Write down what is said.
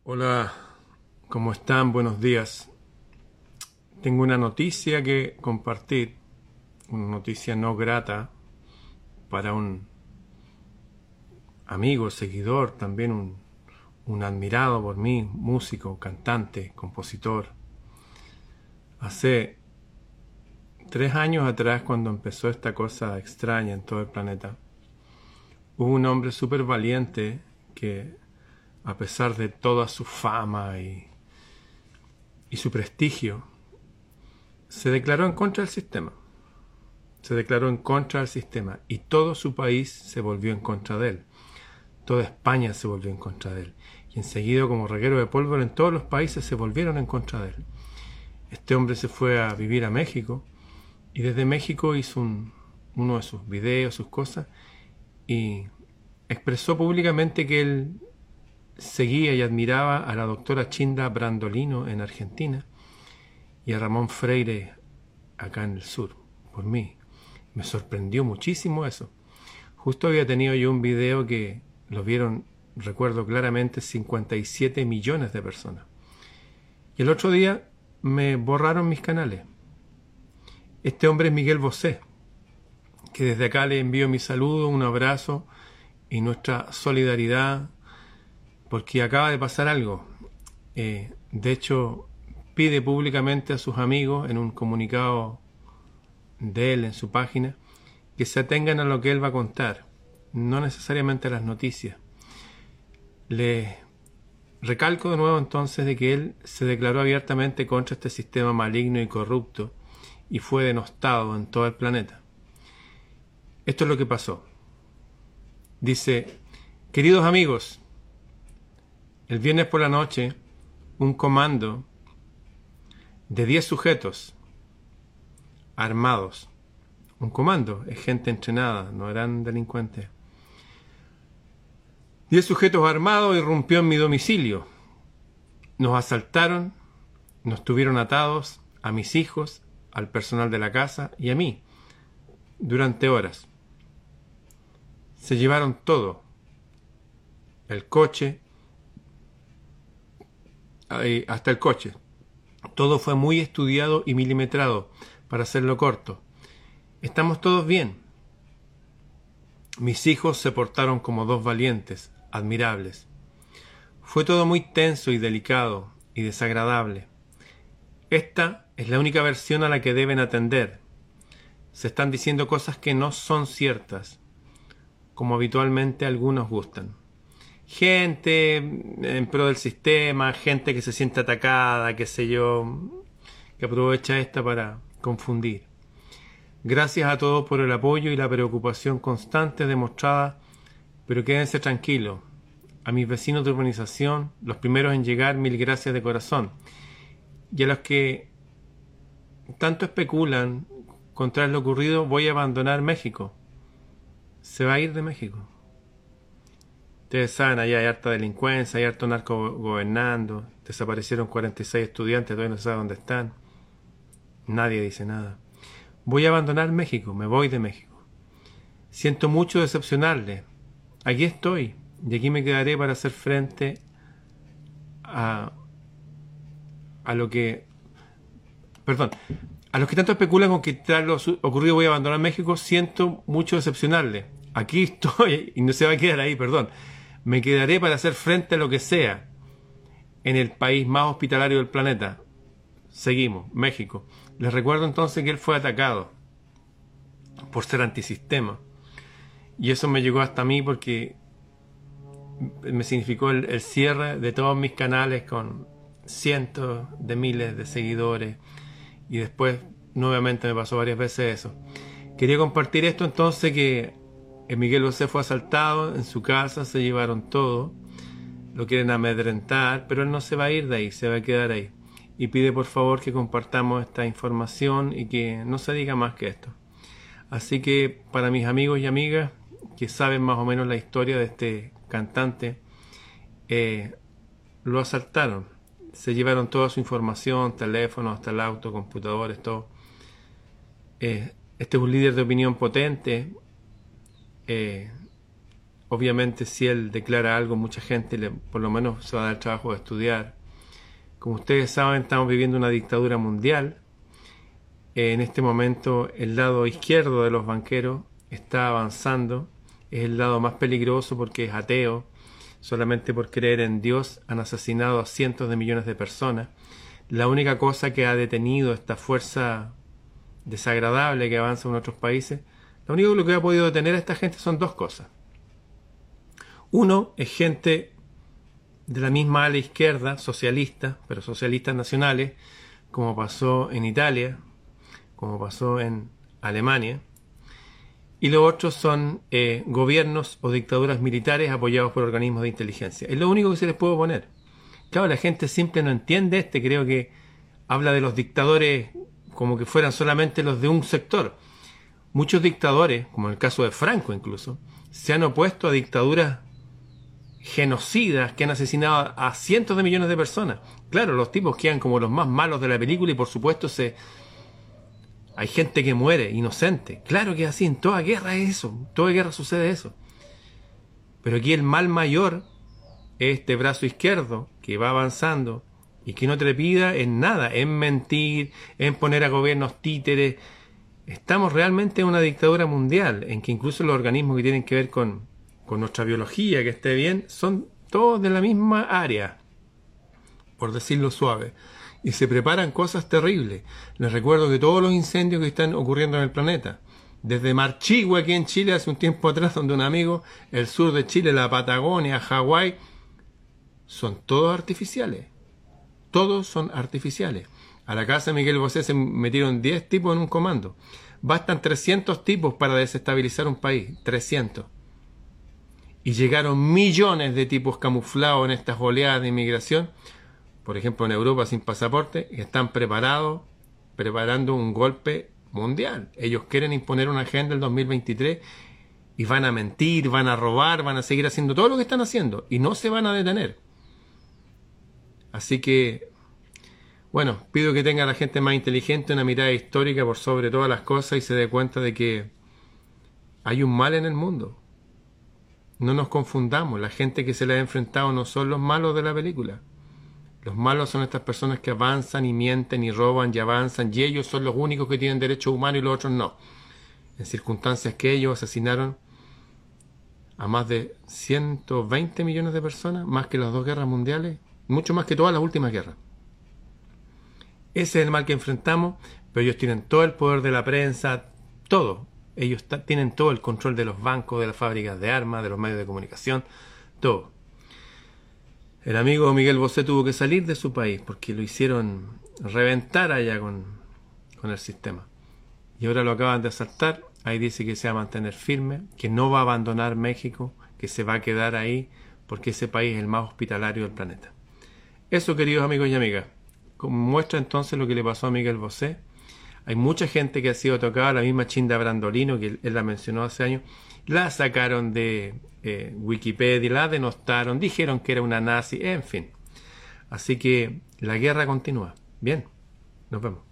Hola, ¿cómo están? Buenos días. Tengo una noticia que compartir, una noticia no grata para un amigo, seguidor, también un admirado por mí, músico, cantante, compositor. Hace 3 años atrás, cuando empezó esta cosa extraña en todo el planeta, hubo un hombre súper valiente que, a pesar de toda su fama y su prestigio, se declaró en contra del sistema. Se declaró en contra del sistema y todo su país se volvió en contra de él. Toda España se volvió en contra de él. Y enseguida, como reguero de pólvora, en todos los países se volvieron en contra de él. Este hombre se fue a vivir a México y desde México hizo uno de sus videos, sus cosas, y expresó públicamente que él seguía y admiraba a la doctora Chinda Brandolino en Argentina y a Ramón Freire acá en el sur, por mí. Me sorprendió muchísimo eso. Justo había tenido yo un video que lo vieron, recuerdo claramente, 57 millones de personas. Y el otro día me borraron mis canales. Este hombre es Miguel Bosé, que desde acá le envío mi saludo, un abrazo y nuestra solidaridad, porque acaba de pasar algo. De hecho, pide públicamente a sus amigos en un comunicado de él en su página que se atengan a lo que él va a contar, no necesariamente a las noticias. Le recalco de nuevo entonces de que él se declaró abiertamente contra este sistema maligno y corrupto y fue denostado en todo el planeta. Esto es lo que pasó. Dice: queridos amigos, el viernes por la noche un comando de 10 sujetos armados. Un comando, es gente entrenada, no eran delincuentes. 10 sujetos armados irrumpió en mi domicilio. Nos asaltaron, nos tuvieron atados, a mis hijos, al personal de la casa y a mí, durante horas. Se llevaron todo. El coche, hasta el coche. Todo fue muy estudiado y milimetrado, para hacerlo corto. Estamos todos bien. Mis hijos se portaron como dos valientes, admirables. Fue todo muy tenso y delicado y desagradable. Esta es la única versión a la que deben atender. Se están diciendo cosas que no son ciertas, como habitualmente algunos gustan. Gente en pro del sistema, gente que se siente atacada, qué sé yo, que aprovecha esta para confundir. Gracias a todos por el apoyo y la preocupación constante demostrada, pero quédense tranquilos. A mis vecinos de urbanización, los primeros en llegar, mil gracias de corazón. Y a los que tanto especulan contra lo ocurrido, voy a abandonar México. Se va a ir de México. Ustedes saben, allá hay harta delincuencia, hay harto narco gobernando, desaparecieron 46 estudiantes, todavía no se sabe dónde están. Nadie dice nada. Voy a abandonar México, me voy de México. Siento mucho decepcionarles. Aquí estoy, y aquí me quedaré para hacer frente a lo que... Perdón, a los que tanto especulan con que tras lo ocurrido voy a abandonar México, siento mucho decepcionarles. Aquí estoy, y no se va a quedar ahí, perdón. Me quedaré para hacer frente a lo que sea en el país más hospitalario del planeta. Seguimos, México. Les recuerdo entonces que él fue atacado por ser antisistema. Y eso me llegó hasta mí porque me significó el cierre de todos mis canales con cientos de miles de seguidores. Y después nuevamente me pasó varias veces eso. Quería compartir esto entonces, que Miguel Bosé fue asaltado en su casa, se llevaron todo, lo quieren amedrentar, pero él no se va a ir de ahí, se va a quedar ahí. Y pide por favor que compartamos esta información y que no se diga más que esto. Así que para mis amigos y amigas que saben más o menos la historia de este cantante, lo asaltaron, se llevaron toda su información, teléfonos, hasta el auto, computadores, todo. Este es un líder de opinión potente, obviamente si él declara algo, mucha gente por lo menos se va a dar el trabajo de estudiar. Como ustedes saben, estamos viviendo una dictadura mundial. En este momento el lado izquierdo de los banqueros está avanzando. Es el lado más peligroso porque es ateo. Solamente por creer en Dios han asesinado a cientos de millones de personas. La única cosa que ha detenido esta fuerza desagradable que avanza en otros países, lo único que ha podido detener a esta gente son dos cosas. Uno es gente de la misma ala izquierda, socialista, pero socialistas nacionales, como pasó en Italia, como pasó en Alemania. Y los otros son gobiernos o dictaduras militares apoyados por organismos de inteligencia. Es lo único que se les puede oponer. Claro, la gente simple no entiende creo que habla de los dictadores como que fueran solamente los de un sector. Muchos dictadores, como en el caso de Franco incluso, se han opuesto a dictaduras genocidas que han asesinado a cientos de millones de personas. Claro, los tipos quedan como los más malos de la película y por supuesto hay gente que muere inocente. Claro que es así, en toda guerra es eso, en toda guerra sucede eso. Pero aquí el mal mayor es este brazo izquierdo que va avanzando y que no trepida en nada, en mentir, en poner a gobiernos títeres. Estamos realmente en una dictadura mundial, en que incluso los organismos que tienen que ver con nuestra biología, que esté bien, son todos de la misma área, por decirlo suave. Y se preparan cosas terribles. Les recuerdo que todos los incendios que están ocurriendo en el planeta, desde Marchigua aquí en Chile hace un tiempo atrás, donde un amigo, el sur de Chile, la Patagonia, Hawái, son todos artificiales. Todos son artificiales. A la casa de Miguel Bosé se metieron 10 tipos en un comando. Bastan 300 tipos para desestabilizar un país. 300. Y llegaron millones de tipos camuflados en estas oleadas de inmigración, por ejemplo en Europa sin pasaporte, que están preparando un golpe mundial. Ellos quieren imponer una agenda del 2023 y van a mentir, van a robar, van a seguir haciendo todo lo que están haciendo y no se van a detener. Así que, bueno, pido que tenga la gente más inteligente una mirada histórica por sobre todas las cosas y se dé cuenta de que hay un mal en el mundo. No nos confundamos, la gente que se le ha enfrentado no son los malos de la película. Los malos son estas personas que avanzan y mienten y roban y avanzan y ellos son los únicos que tienen derechos humanos y los otros no. En circunstancias que ellos asesinaron a más de 120 millones de personas, más que las 2 guerras mundiales, mucho más que todas las últimas guerras. Ese es el mal que enfrentamos, pero ellos tienen todo el poder de la prensa, todo. Ellos tienen todo el control de los bancos, de las fábricas de armas, de los medios de comunicación, todo. El amigo Miguel Bosé tuvo que salir de su país porque lo hicieron reventar allá con el sistema. Y ahora lo acaban de asaltar. Ahí dice que se va a mantener firme, que no va a abandonar México, que se va a quedar ahí porque ese país es el más hospitalario del planeta. Eso, queridos amigos y amigas, muestra entonces lo que le pasó a Miguel Bosé. Hay mucha gente que ha sido tocada, la misma Chinda Brandolino, que él la mencionó hace años, la sacaron de Wikipedia, la denostaron, dijeron que era una nazi, en fin. Así que la guerra continúa. Bien, nos vemos.